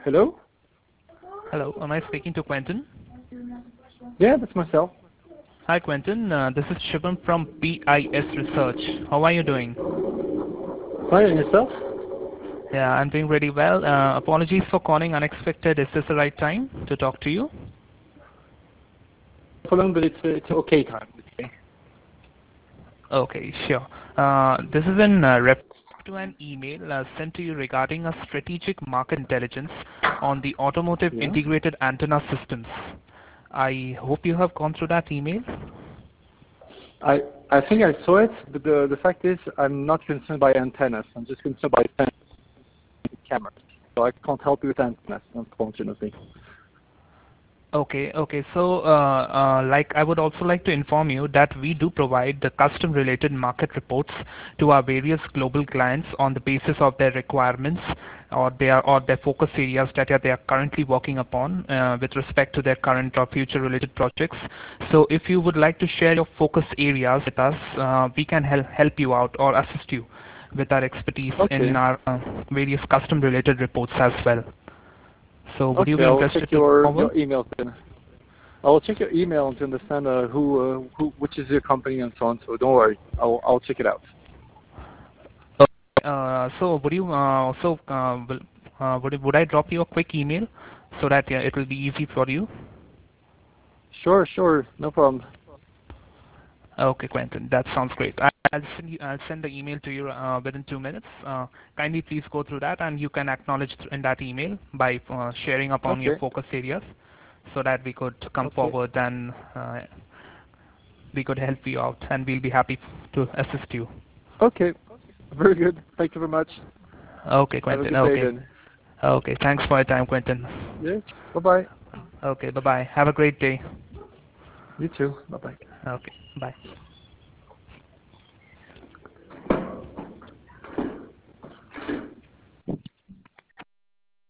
Hello? Hello, am I speaking to Quentin? Yeah, that's myself. Hi Quentin, this is Shubham from PIS Research. How are you doing? Fine, and yourself? Yeah, I'm doing really well. Apologies for calling unexpected. Is this the right time to talk to you? For long, but it's okay time. Okay. Okay, sure. This is in reference to an email sent to you regarding a strategic market intelligence on the automotive Yeah. integrated antenna systems. I hope you have gone through that email. I I think I saw it, but the fact is I'm not concerned by antennas. I'm just concerned by cameras. So I can't help you with antennas, unfortunately. Okay. So, like, I would also like to inform you that we do provide the custom-related market reports to our various global clients on the basis of their requirements or their focus areas that they are currently working upon with respect to their current or future-related projects. So, if you would like to share your focus areas with us, we can help you out or assist you with our expertise in Okay. our various custom-related reports as well. So, would you Okay, be I will check interested to go your forward? emails then. I will check your email to understand which is your company and so on. So don't worry, I'll check it out. So would I drop you a quick email so that it will be easy for you? Sure, no problem. Okay, Quentin, that sounds great. I'll send the email to you within 2 minutes. Kindly please go through that, and you can acknowledge in that email by sharing upon your Okay, focus areas, so that we could come okay, forward and we could help you out, and we'll be happy to assist you. okay. Very good. Thank you very much. Okay, Have a Quentin. good day Okay. then. Okay. Thanks for your time, Quentin. Yes. Bye bye. Okay. Bye bye. Have a great day. You too. Bye bye. Okay. Bye.